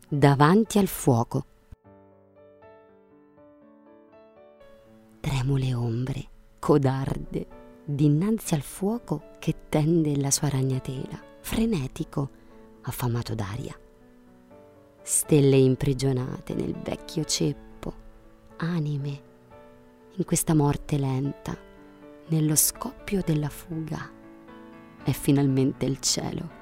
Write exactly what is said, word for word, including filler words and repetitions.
davanti al fuoco. Tremule ombre, codarde, dinanzi al fuoco che tende la sua ragnatela, frenetico, affamato d'aria. Stelle imprigionate nel vecchio ceppo, anime in questa morte lenta, nello scoppio della fuga. È finalmente il cielo